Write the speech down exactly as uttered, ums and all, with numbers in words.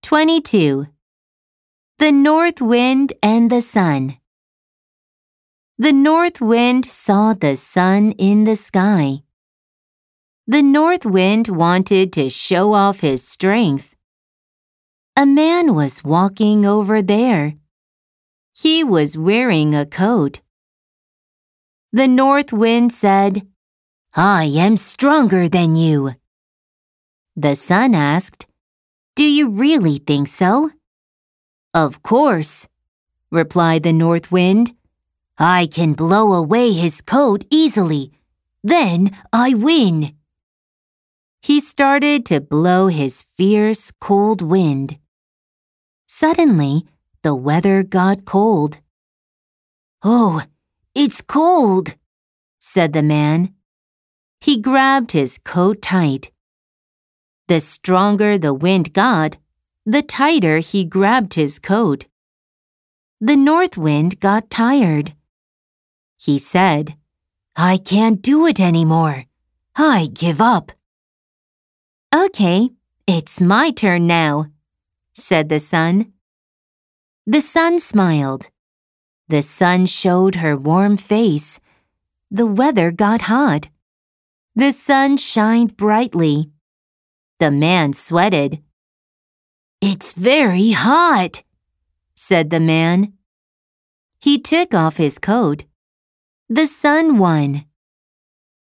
twenty-two. The North Wind and the Sun. The North Wind saw the sun in the sky. The North Wind wanted to show off his strength. A man was walking over there. He was wearing a coat. The North Wind said, "I am stronger than you." The sun asked, "Do you really think so?" "Of course," replied the North Wind. "I can blow away his coat easily. Then I win." He started to blow his fierce, cold wind. Suddenly, the weather got cold. "Oh, it's cold," said the man. He grabbed his coat tight. The stronger the wind got, the tighter he grabbed his coat. The North Wind got tired. He said, "I can't do it anymore. I give up." "Okay, it's my turn now," said the sun. The sun smiled. The sun showed her warm face. The weather got hot. The sun shined brightly. The man sweated. "It's very hot," said the man. He took off his coat. The sun won.